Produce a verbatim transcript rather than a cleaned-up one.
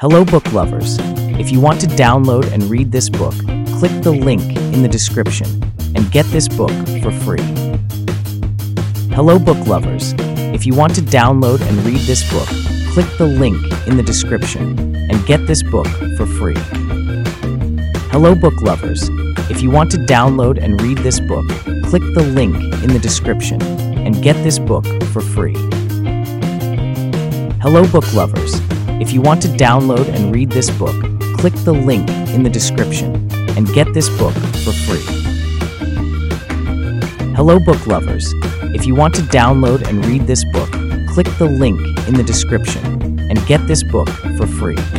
Hello, book lovers. If you want to download and read this book, click the link in the description and get this book for free. Hello, book lovers. If you want to download and read this book, click the link in the description and get this book for free. Hello, book lovers. If you want to download and read this book, click the link in the description and get this book for free. Hello, book lovers. If you want to download and read this book, click the link in the description and get this book for free. Hello, book lovers. If you want to download and read this book, click the link in the description and get this book for free.